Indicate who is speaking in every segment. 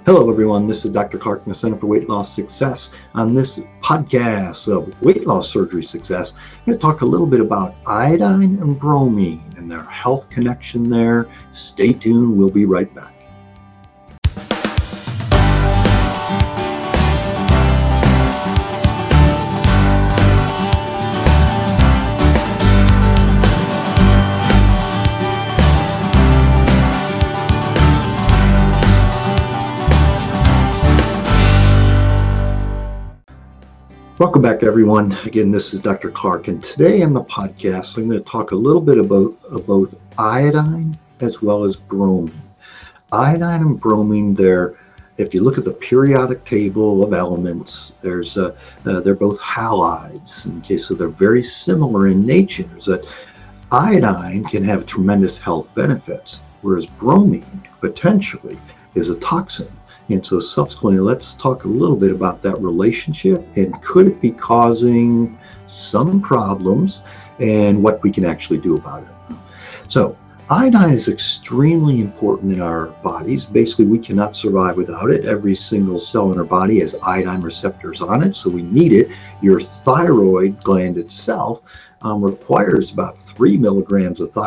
Speaker 1: Hello, everyone. This is Dr. Clark from the Center for Weight Loss Success. On this podcast of weight loss surgery success, I'm going to talk a little bit about iodine and bromine and their health connection there. Stay tuned. We'll be right back. Welcome back, everyone. Again, this is Dr. Clark, and today on the podcast, I'm going to talk a little bit about both iodine as well as bromine. Iodine and bromine, if you look at the periodic table of elements, they're both halides. Okay, so they're very similar in nature. That iodine can have tremendous health benefits, whereas bromine potentially is a toxin. And so subsequently, let's talk a little bit about that relationship and could it be causing some problems and what we can actually do about it. So iodine is extremely important in our bodies. Basically, we cannot survive without it. Every single cell in our body has iodine receptors on it, so we need it. Your thyroid gland itself requires about 3 milligrams of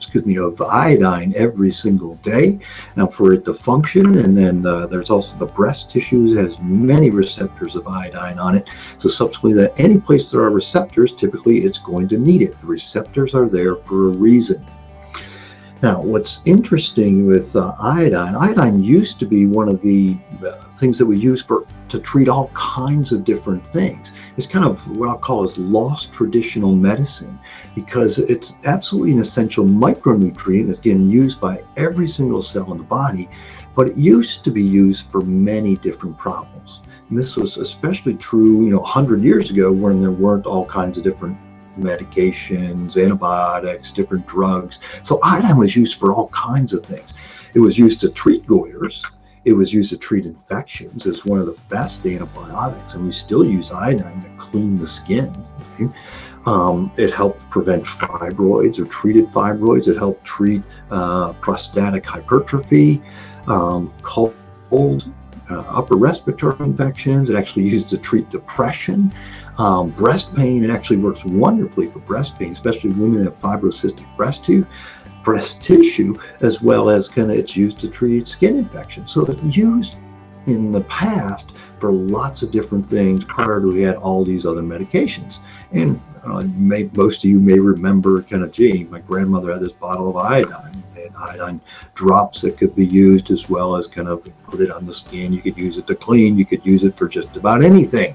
Speaker 1: iodine every single day now for it to function. And then there's also the breast tissue has many receptors of iodine on it. So subsequently, that any place there are receptors, typically it's going to need it. The receptors are there for a reason. Now, what's interesting with iodine used to be one of the things that we use to treat all kinds of different things. It's kind of what I'll call is lost traditional medicine because it's absolutely an essential micronutrient, again, used by every single cell in the body, but it used to be used for many different problems. And this was especially true, 100 years ago when there weren't all kinds of different medications, antibiotics, different drugs. So iodine was used for all kinds of things. It was used to treat goiters. It was used to treat infections as one of the best antibiotics, and we still use iodine to clean the skin. Okay? It helped prevent fibroids or treated fibroids. It helped treat prostatic hypertrophy, cold, upper respiratory infections. It actually used to treat depression. Breast pain, it actually works wonderfully for breast pain, especially women that have fibrocystic breast tissue, as well as it's used to treat skin infections. So it's used in the past for lots of different things prior to we had all these other medications. And most of you may remember my grandmother had this bottle of iodine. And iodine drops that could be used as well as put it on the skin. You could use it to clean. You could use it for just about anything.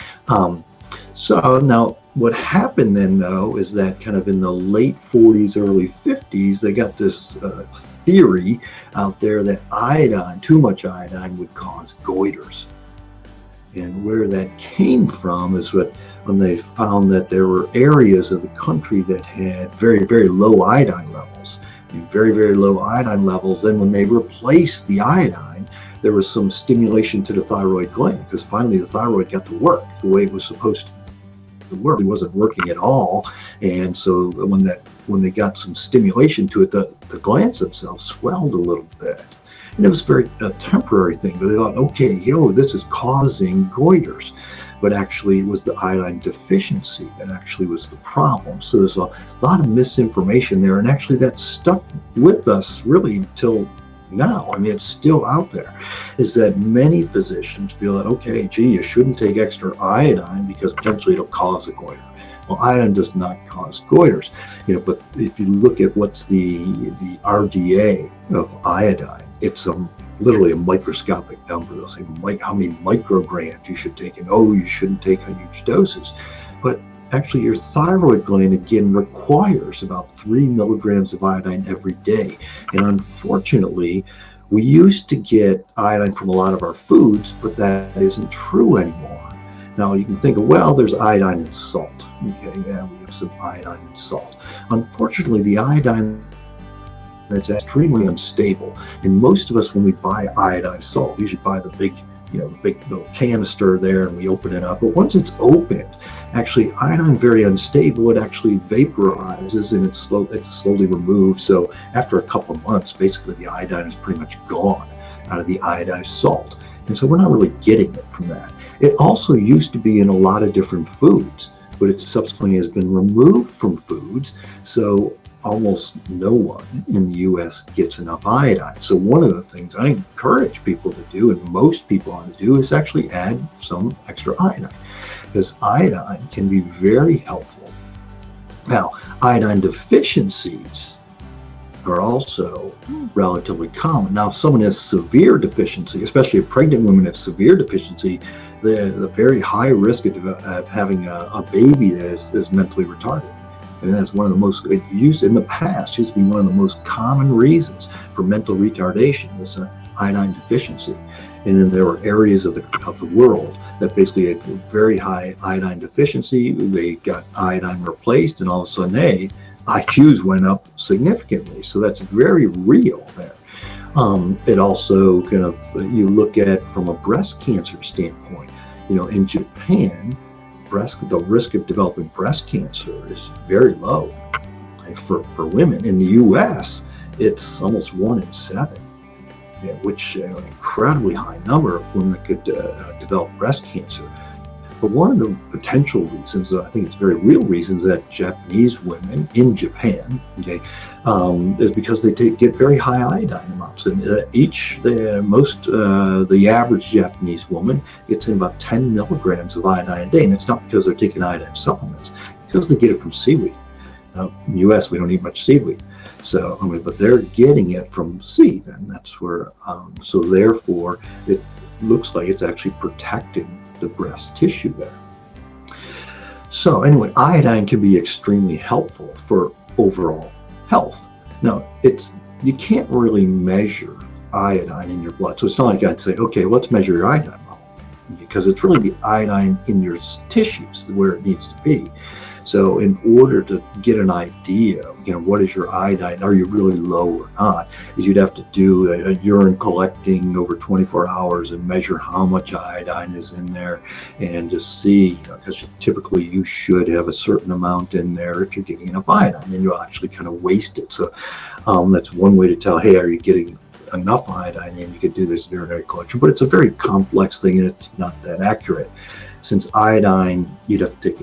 Speaker 1: So now what happened then, though, is that in the late 40s, early 50s, they got this theory out there that too much iodine would cause goiters. And where that came from is when they found that there were areas of the country that had very, very low iodine levels. And very, very low iodine levels. Then when they replaced the iodine, there was some stimulation to the thyroid gland because finally the thyroid got to work the way it was supposed to work. It wasn't working at all, and so when they got some stimulation to it, the glands themselves swelled a little bit, and it was a temporary thing. But they thought, okay, this is causing goiters, but actually it was the iodine deficiency that actually was the problem. So there's a lot of misinformation there, and actually that stuck with us really till now. It's still out there, is that many physicians feel that, okay, gee, you shouldn't take extra iodine because potentially it'll cause a goiter. Well, iodine does not cause goiters, but if you look at what's the RDA of iodine, it's literally a microscopic number. They'll say how many micrograms you should take, and you shouldn't take huge doses. But actually, your thyroid gland, again, requires about 3 milligrams of iodine every day. And unfortunately, we used to get iodine from a lot of our foods, but that isn't true anymore. Now, you can think there's iodine in salt. Okay, yeah, we have some iodine in salt. Unfortunately, the iodine that's extremely unstable. And most of us, when we buy iodine salt, we usually buy the big little canister there, and we open it up. But once it's opened, actually iodine very unstable. It actually vaporizes and it's slowly removed. So after a couple of months, basically the iodine is pretty much gone. out of the iodized salt. And so we're not really getting it from that. It also used to be in a lot of different foods, but it subsequently has been removed from foods. So almost no one in the US gets enough iodine. So one of the things I encourage people to do, and most people ought to do, is actually add some extra iodine, because iodine can be very helpful. Now, iodine deficiencies are also relatively common. Now, if someone has severe deficiency, especially a pregnant woman has severe deficiency, the very high risk of having a baby that is mentally retarded. And that's one of the most used in the past, used to be one of the most common reasons for mental retardation was iodine deficiency. And then there were areas of the world that basically had very high iodine deficiency. They got iodine replaced, and all of a sudden, IQs went up significantly. So that's very real there. It also kind of, you look at from a breast cancer standpoint, in Japan, the risk of developing breast cancer is very low for women. In the US, it's almost 1 in 7, which is an incredibly high number of women that could develop breast cancer. But one of the potential reasons, I think it's very real reasons, that Japanese women in Japan, is because they get very high iodine amounts. And the average Japanese woman gets in about 10 milligrams of iodine a day. And it's not because they're taking iodine supplements, because they get it from seaweed. Now, in the US, we don't eat much seaweed. So, but they're getting it from sea, then that's where, so therefore, it looks like it's actually protecting the breast tissue there. So anyway, iodine can be extremely helpful for overall health. Now, you can't really measure iodine in your blood. So it's not like I'd say, okay, let's measure your iodine level, because it's really the iodine in your tissues where it needs to be. So in order to get an idea of, what is your iodine, are you really low or not, is you'd have to do a urine collecting over 24 hours and measure how much iodine is in there, and just see, because typically you should have a certain amount in there if you're getting enough iodine, and you'll actually kind of waste it. So that's one way to tell, hey, are you getting enough iodine in? You could do this urinary collection, but it's a very complex thing and it's not that accurate. Since iodine, you'd have to take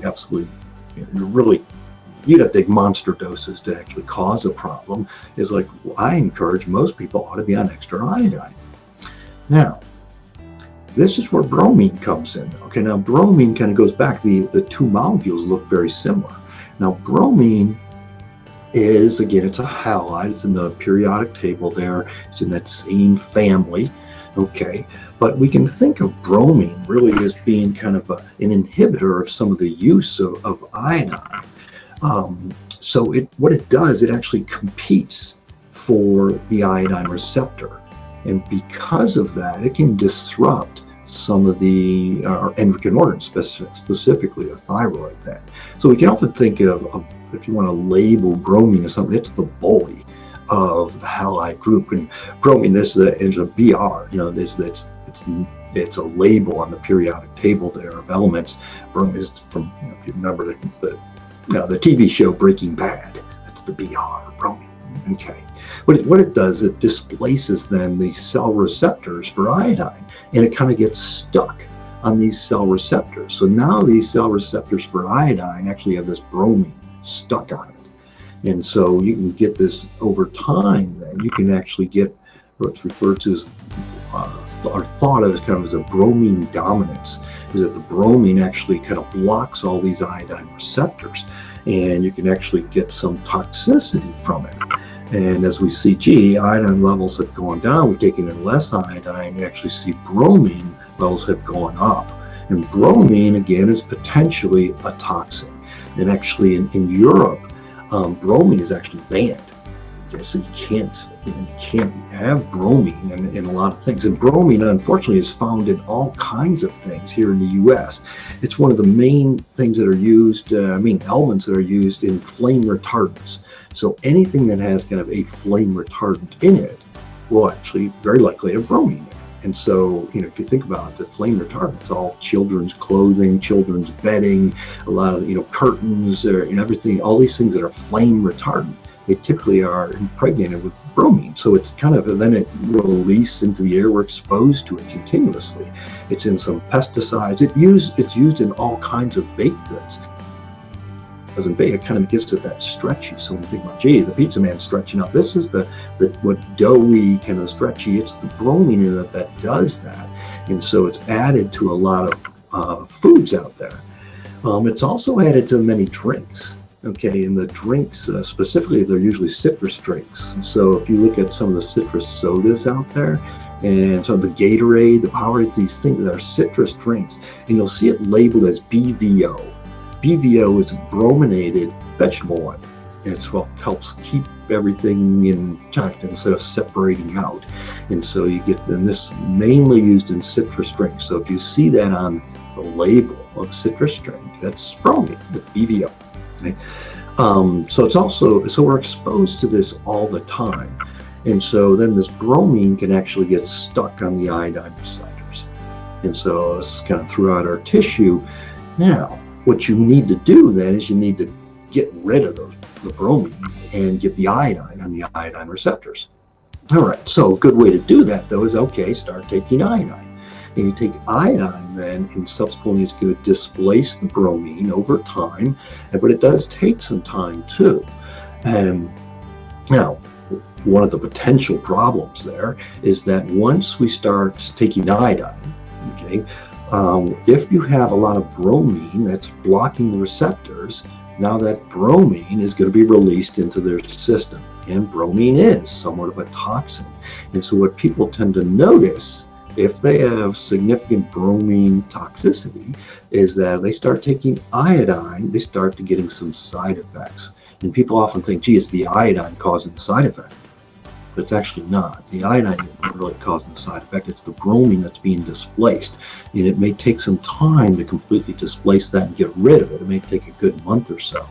Speaker 1: you'd have to take monster doses to actually cause a problem. Is like, I encourage most people ought to be on extra iodine. Now, this is where bromine comes in. Okay, now bromine kind of goes back. The two molecules look very similar. Now, bromine is, again, it's a halide. It's in the periodic table there. It's in that same family. Okay, but we can think of bromine really as being kind of an inhibitor of some of the use of iodine. So what it does, it actually competes for the iodine receptor. And because of that, it can disrupt some of the endocrine organs, specifically the thyroid then. So we can often think of, if you want to label bromine as something, it's the bully of the halide group. And bromine, this is a BR, it's a label on the periodic table there of elements. Bromine is from, if you remember the TV show Breaking Bad, that's the BR, bromine. Okay, but what it does, it displaces then the cell receptors for iodine, and it kind of gets stuck on these cell receptors. So now these cell receptors for iodine actually have this bromine stuck on it. And so you can get this over time, then you can actually get what's referred to as, or thought of as kind of as a bromine dominance, is that the bromine actually kind of blocks all these iodine receptors, and you can actually get some toxicity from it. And as we see, iodine levels have gone down, we've taken in less iodine, we actually see bromine levels have gone up. And bromine, again, is potentially a toxin. And actually in Europe, bromine is actually banned. Okay, so you can't have bromine in a lot of things. And bromine, unfortunately, is found in all kinds of things here in the US. It's one of the main things that are used, elements that are used in flame retardants. So anything that has kind of a flame retardant in it will actually very likely have bromine in it. And so, if you think about it, the flame retardants, all children's clothing, children's bedding, a lot of, curtains, everything, all these things that are flame retardant, they typically are impregnated with bromine. So it's kind of, and then it releases into the air. We're exposed to it continuously. It's in some pesticides. It's used in all kinds of baked goods. Doesn't bake, it kind of gives it that stretchy. So when you think about, gee, the pizza man's stretching out, this is the what doughy kind of stretchy. It's the bromine in it that does that, and so it's added to a lot of foods out there. It's also added to many drinks. Okay, and the drinks specifically, they're usually citrus drinks. So if you look at some of the citrus sodas out there, and some of the Gatorade, the Powerade, these things that are citrus drinks, and you'll see it labeled as BVO. BVO is brominated vegetable oil. It's what helps keep everything intact instead of separating out. And so you get, and this mainly used in citrus drinks. So if you see that on the label of citrus drink, that's bromine, the BVO. Okay? So it's also, so we're exposed to this all the time. And so then this bromine can actually get stuck on the iodine receptors. And so it's kind of throughout our tissue. Now, what you need to do then is you need to get rid of the bromine and get the iodine on the iodine receptors. All right, so a good way to do that though is, okay, start taking iodine. And you take iodine then, and subsequently it's going to displace the bromine over time, but it does take some time too. Now, one of the potential problems there is that once we start taking iodine, okay, if you have a lot of bromine that's blocking the receptors, now that bromine is going to be released into their system. And bromine is somewhat of a toxin. And so what people tend to notice if they have significant bromine toxicity is that they start taking iodine, they start to getting some side effects. And people often think, gee, it's the iodine causing the side effect. But it's actually not. The iodine isn't really causing the side effect. It's the bromine that's being displaced. And it may take some time to completely displace that and get rid of it. It may take a good month or so.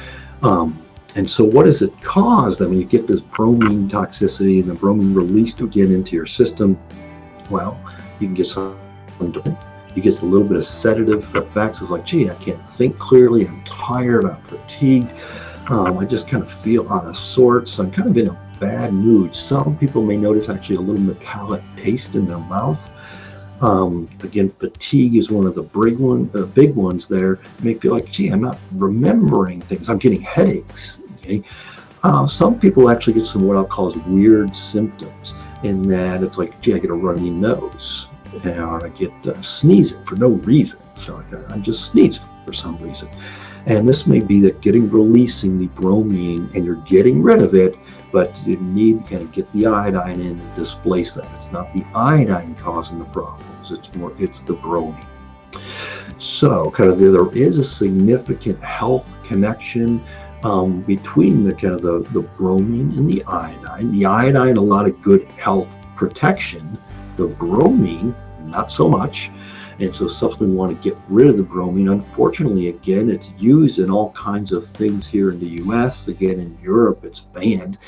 Speaker 1: And so what does it cause then when you get this bromine toxicity and the bromine released again into your system? Well, you can get some, you get a little bit of sedative effects. It's like, gee, I can't think clearly. I'm tired. I'm fatigued. I just kind of feel out of sorts. I'm kind of in a bad mood. Some people may notice actually a little metallic taste in their mouth. Again, fatigue is one of the big ones there. You may feel like, gee, I'm not remembering things. I'm getting headaches. Okay? Some people actually get some what I'll call as weird symptoms, in that it's like, gee, I get a runny nose, or I get sneezing for no reason. So I just sneeze for some reason. And this may be that releasing the bromine, and you're getting rid of it, but you need to kind of get the iodine in and displace that. It's not the iodine causing the problems, it's the bromine. So kind of there is a significant health connection between the kind of the bromine and the iodine. The iodine, a lot of good health protection. The bromine, not so much. And so subsequently we want to get rid of the bromine. Unfortunately, again, it's used in all kinds of things here in the US. Again, in Europe, it's banned.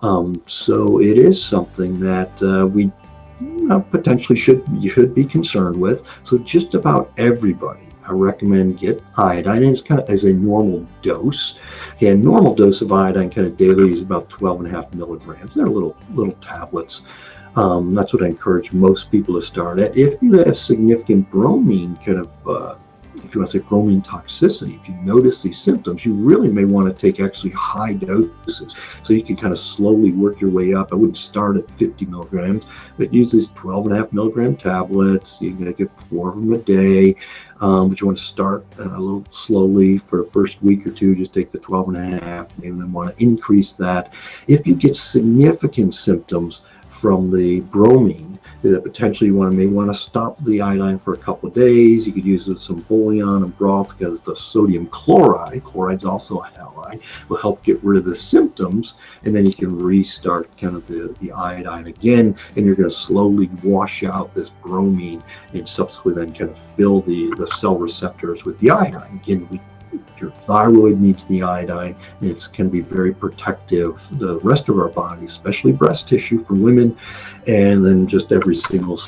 Speaker 1: So it is something that we potentially should be concerned with. So just about everybody, I recommend get iodine, and it's kind of as a normal dose. Okay, a normal dose of iodine kind of daily is about 12.5 milligrams. They're little tablets. That's what I encourage most people to start at. If you have significant bromine kind of, if you want to say bromine toxicity, if you notice these symptoms, you really may want to take actually high doses. So you can kind of slowly work your way up. I wouldn't start at 50 milligrams, but use these 12.5 milligram tablets. You're going to get 4 of them a day. But you want to start a little slowly for the first week or two. Just take the 12.5, maybe then want to increase that. If you get significant symptoms from the bromine, that potentially you may want to stop the iodine for a couple of days. You could use it with some bouillon and broth, because the sodium chloride's also a halide, will help get rid of the symptoms, and then you can restart kind of the iodine again, and you're going to slowly wash out this bromine and subsequently then kind of fill the cell receptors with the iodine. Again, your thyroid needs the iodine, and it can be very protective. The rest of our body, especially breast tissue for women, and then just every single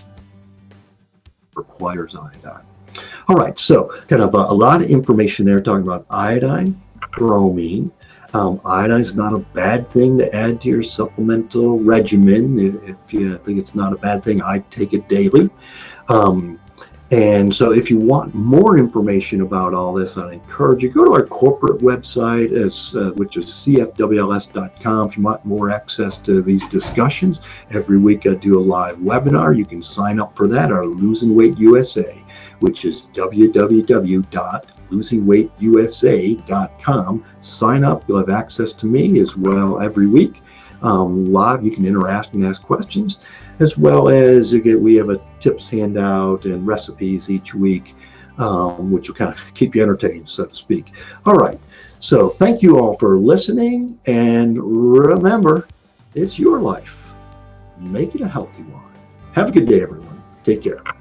Speaker 1: requires iodine. All right, so kind of a lot of information there talking about iodine, bromine, Iodine is not a bad thing to add to your supplemental regimen. If you think it's not a bad thing, I take it daily. Um, and so if you want more information about all this, I encourage you, go to our corporate website, which is cfwls.com. If you want more access to these discussions, every week I do a live webinar. You can sign up for that, or Losing Weight USA, which is www.losingweightusa.com. Sign up. You'll have access to me as well every week. Live, you can interact and ask questions, as well as we have a tips handout and recipes each week, which will kind of keep you entertained, so to speak. All right, so thank you all for listening, and remember, it's your life. Make it a healthy one. Have a good day, everyone. Take care.